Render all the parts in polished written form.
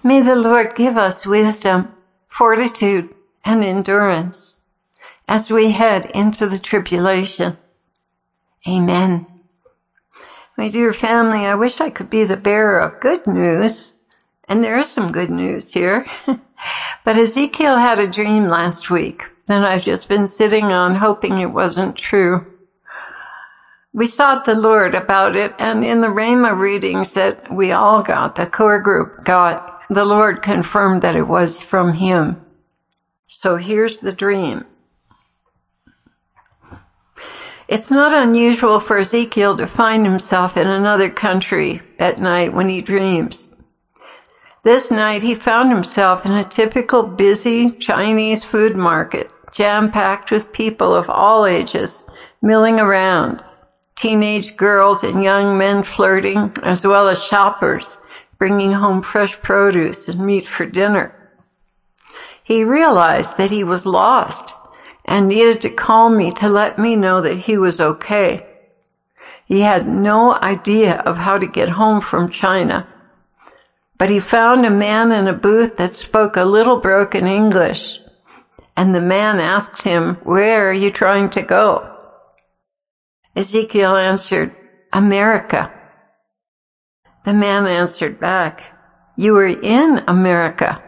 May the Lord give us wisdom, fortitude, and endurance as we head into the tribulation. Amen. My dear family, I wish I could be the bearer of good news, and there is some good news here. But Ezekiel had a dream last week, and I've just been sitting on hoping it wasn't true. We sought the Lord about it, and in the Rhema readings that we all got, the core group got, the Lord confirmed that it was from Him. So here's the dream. It's not unusual for Ezekiel to find himself in another country at night when he dreams. This night he found himself in a typical busy Chinese food market, jam-packed with people of all ages milling around, teenage girls and young men flirting, as well as shoppers bringing home fresh produce and meat for dinner. He realized that he was lost and needed to call me to let me know that he was okay. He had no idea of how to get home from China, but he found a man in a booth that spoke a little broken English, and the man asked him, "Where are you trying to go?" Ezekiel answered, "America." The man answered back, "You are in America."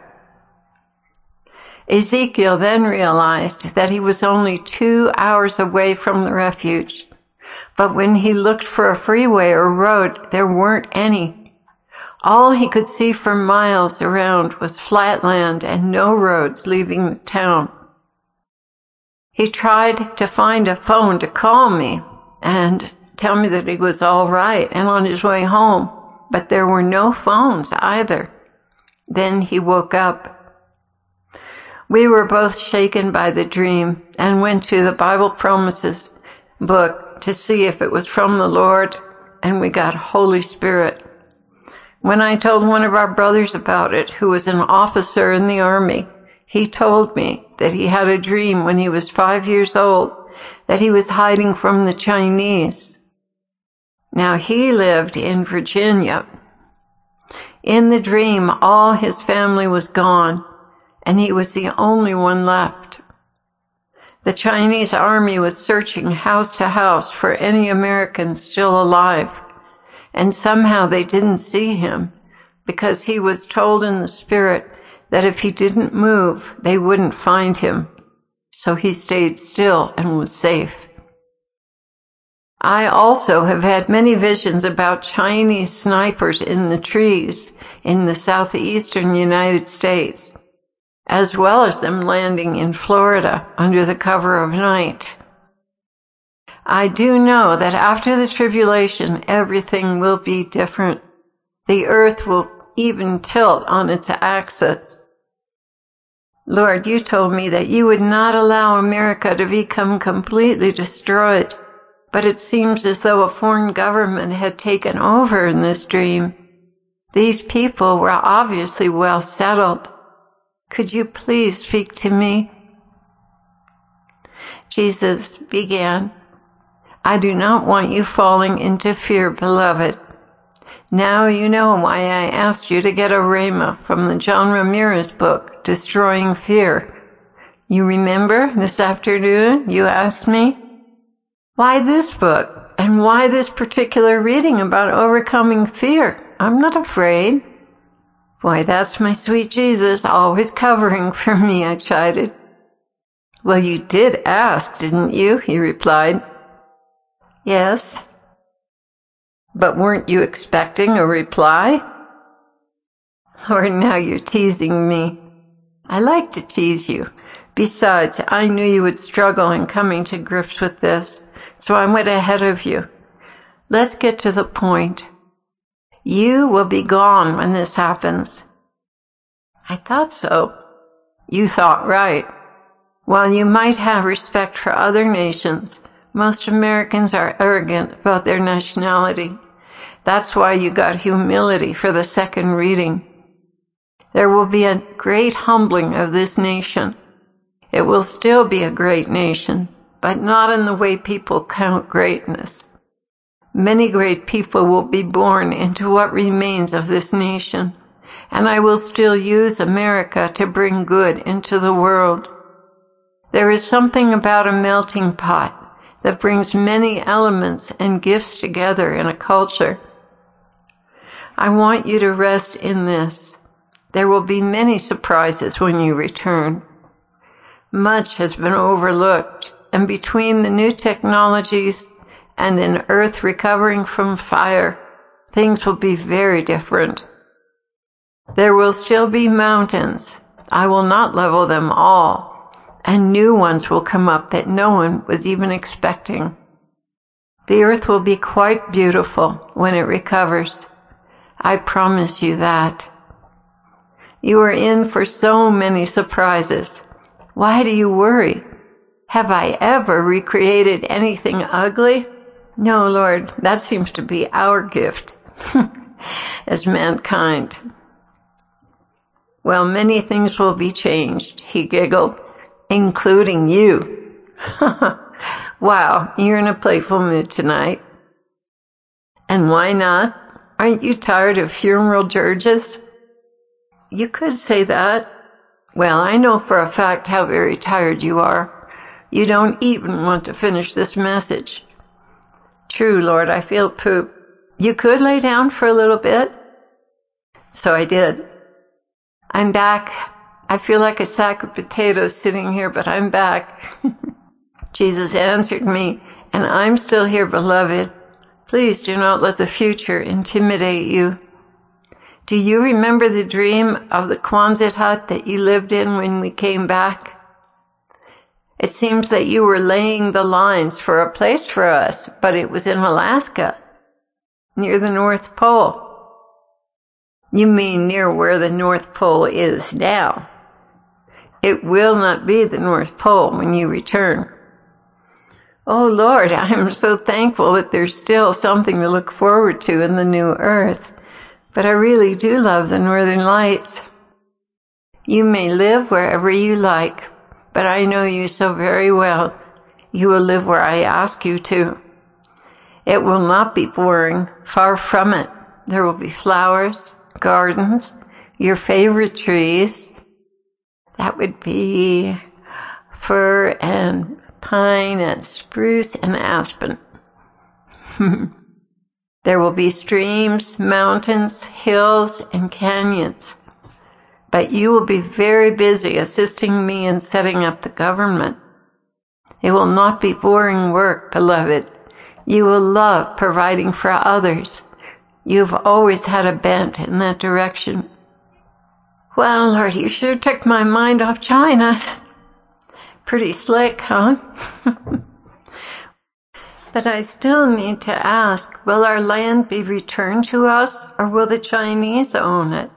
Ezekiel then realized that he was only 2 hours away from the refuge. But when he looked for a freeway or road, there weren't any. All he could see for miles around was flat land and no roads leaving the town. He tried to find a phone to call me and tell me that he was all right and on his way home, but there were no phones either. Then he woke up. We were both shaken by the dream and went to the Bible Promises book to see if it was from the Lord, and we got Holy Spirit. When I told one of our brothers about it, who was an officer in the army, he told me that he had a dream when he was 5 years old that he was hiding from the Chinese. Now he lived in Virginia. In the dream, all his family was gone, and he was the only one left. The Chinese army was searching house to house for any Americans still alive, and somehow they didn't see him because he was told in the spirit that if he didn't move, they wouldn't find him. So he stayed still and was safe. I also have had many visions about Chinese snipers in the trees in the southeastern United States, as well as them landing in Florida under the cover of night. I do know that after the tribulation, everything will be different. The earth will even tilt on its axis. Lord, you told me that you would not allow America to become completely destroyed, but it seems as though a foreign government had taken over in this dream. These people were obviously well settled. Could you please speak to me? Jesus began, I do not want you falling into fear, beloved. Now you know why I asked you to get a rhema from the John Ramirez book, Destroying Fear. You remember this afternoon you asked me, why this book and why this particular reading about overcoming fear? I'm not afraid. Why, that's my sweet Jesus, always covering for me, I chided. Well, you did ask, didn't you? He replied. Yes. But weren't you expecting a reply? Lord, now you're teasing me. I like to tease you. Besides, I knew you would struggle in coming to grips with this, so I went ahead of you. Let's get to the point. You will be gone when this happens. I thought so. You thought right. While you might have respect for other nations, most Americans are arrogant about their nationality. That's why you got humility for the second reading. There will be a great humbling of this nation. It will still be a great nation, but not in the way people count greatness. Many great people will be born into what remains of this nation, and I will still use America to bring good into the world. There is something about a melting pot that brings many elements and gifts together in a culture. I want you to rest in this. There will be many surprises when you return. Much has been overlooked, and between the new technologies and an earth recovering from fire, things will be very different. There will still be mountains. I will not level them all, and new ones will come up that no one was even expecting. The earth will be quite beautiful when it recovers. I promise you that. You are in for so many surprises. Why do you worry? Have I ever recreated anything ugly? No, Lord, that seems to be our gift as mankind. Well, many things will be changed, he giggled, including you. Wow, you're in a playful mood tonight. And why not? Aren't you tired of funeral dirges? You could say that. Well, I know for a fact how very tired you are. You don't even want to finish this message. True, Lord, I feel poop. You could lay down for a little bit. So I did. I'm back. I feel like a sack of potatoes sitting here, but I'm back. Jesus answered me, and I'm still here, beloved. Please do not let the future intimidate you. Do you remember the dream of the Quonset hut that you lived in when we came back? It seems that you were laying the lines for a place for us, but it was in Alaska, near the North Pole. You mean near where the North Pole is now. It will not be the North Pole when you return. Oh, Lord, I am so thankful that there's still something to look forward to in the new earth. But I really do love the Northern Lights. You may live wherever you like, but I know you so very well. You will live where I ask you to. It will not be boring, far from it. There will be flowers, gardens, your favorite trees. That would be fir and pine and spruce and aspen. There will be streams, mountains, hills, and canyons. But you will be very busy assisting me in setting up the government. It will not be boring work, beloved. You will love providing for others. You've always had a bent in that direction. Well, Lord, you sure took my mind off China. Pretty slick, huh? But I still need to ask, will our land be returned to us, or will the Chinese own it?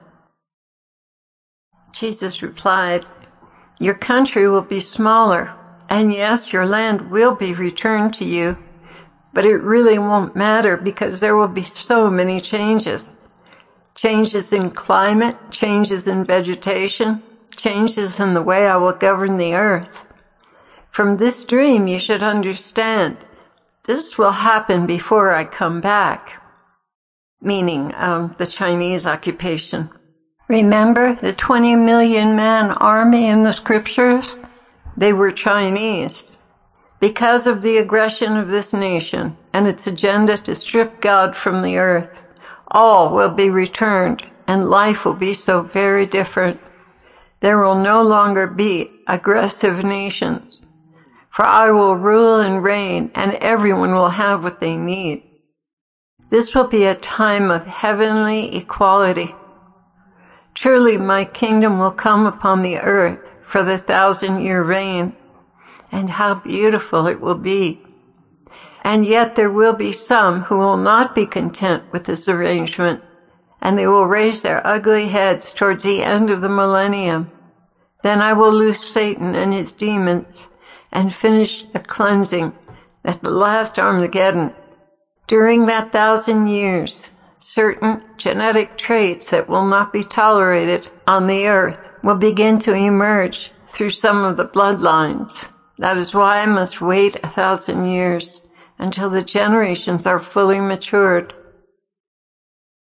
Jesus replied, your country will be smaller, and yes, your land will be returned to you, but it really won't matter because there will be so many changes. Changes in climate, changes in vegetation, changes in the way I will govern the earth. From this dream, you should understand this will happen before I come back, meaning the Chinese occupation. Remember the 20 million man army in the scriptures? They were Chinese. Because of the aggression of this nation and its agenda to strip God from the earth, all will be returned and life will be so very different. There will no longer be aggressive nations. For I will rule and reign, and everyone will have what they need. This will be a time of heavenly equality. Truly, my kingdom will come upon the earth for the 1,000-year reign, and how beautiful it will be. And yet there will be some who will not be content with this arrangement, and they will raise their ugly heads towards the end of the millennium. Then I will loose Satan and his demons, and finish the cleansing at the last Armageddon. During that 1,000 years, certain genetic traits that will not be tolerated on the earth will begin to emerge through some of the bloodlines. That is why I must wait 1,000 years until the generations are fully matured.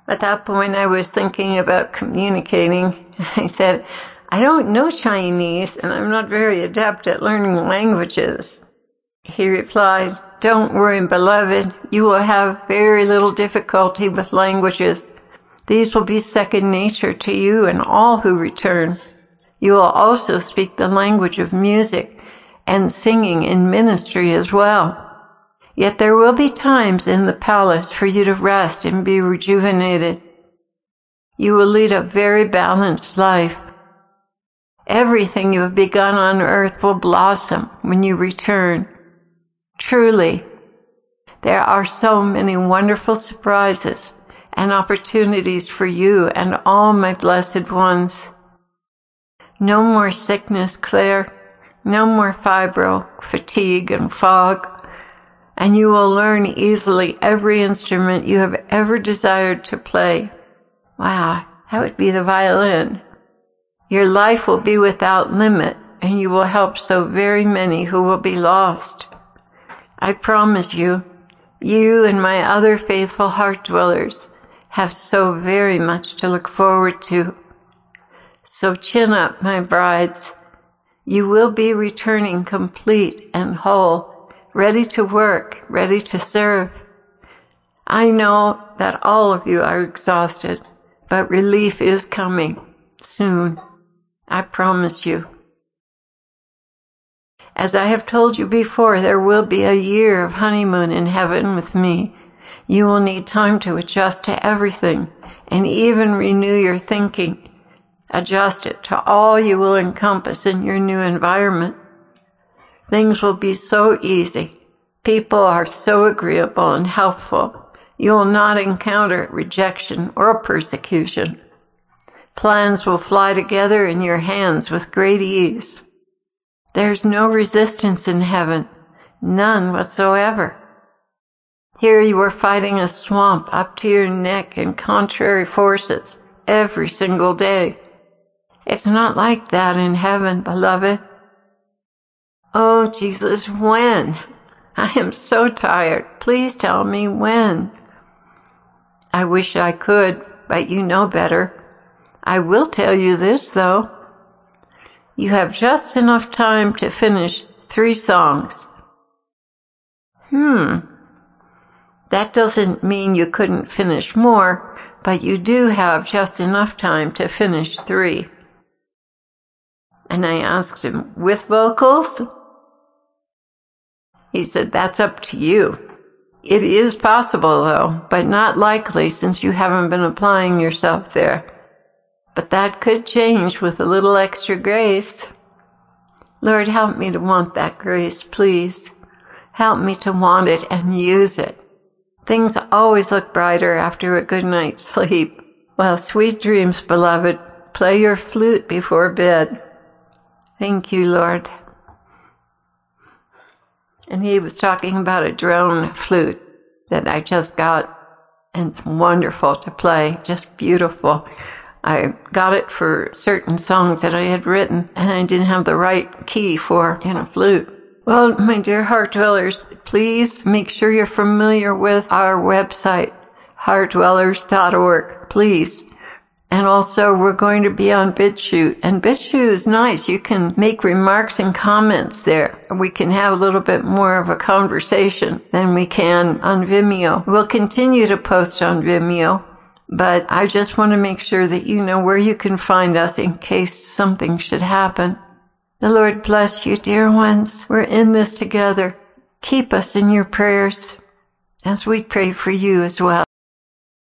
At that point, I was thinking about communicating. I said, I don't know Chinese, and I'm not very adept at learning languages. He replied, don't worry, beloved. You will have very little difficulty with languages. These will be second nature to you and all who return. You will also speak the language of music and singing in ministry as well. Yet there will be times in the palace for you to rest and be rejuvenated. You will lead a very balanced life. Everything you have begun on earth will blossom when you return. Truly, there are so many wonderful surprises and opportunities for you and all my blessed ones. No more sickness, Claire. No more fibro, fatigue, and fog. And you will learn easily every instrument you have ever desired to play. Wow, that would be the violin. Your life will be without limit, and you will help so very many who will be lost. I promise you, you and my other faithful heart dwellers have so very much to look forward to. So chin up, my brides. You will be returning complete and whole, ready to work, ready to serve. I know that all of you are exhausted, but relief is coming soon. I promise you. As I have told you before, there will be a year of honeymoon in heaven with me. You will need time to adjust to everything and even renew your thinking. Adjust it to all you will encompass in your new environment. Things will be so easy. People are so agreeable and helpful. You will not encounter rejection or persecution. Plans will fly together in your hands with great ease. There's no resistance in heaven, none whatsoever. Here you are fighting a swamp up to your neck in contrary forces every single day. It's not like that in heaven, beloved. Oh, Jesus, when? I am so tired. Please tell me when. I wish I could, but you know better. I will tell you this, though. You have just enough time to finish 3 songs. That doesn't mean you couldn't finish more, but you do have just enough time to finish 3. And I asked him, with vocals? He said, that's up to you. It is possible, though, but not likely since you haven't been applying yourself there. But that could change with a little extra grace. Lord, help me to want that grace, please. Help me to want it and use it. Things always look brighter after a good night's sleep. Well, sweet dreams, beloved. Play your flute before bed. Thank you, Lord. And he was talking about a drone flute that I just got, and it's wonderful to play, just beautiful. I got it for certain songs that I had written, and I didn't have the right key for in a flute. Well, my dear heart dwellers, please make sure you're familiar with our website, heartdwellers.org, please. And also, we're going to be on BitChute. And BitChute is nice. You can make remarks and comments there. We can have a little bit more of a conversation than we can on Vimeo. We'll continue to post on Vimeo, but I just want to make sure that you know where you can find us in case something should happen. The Lord bless you, dear ones. We're in this together. Keep us in your prayers as we pray for you as well.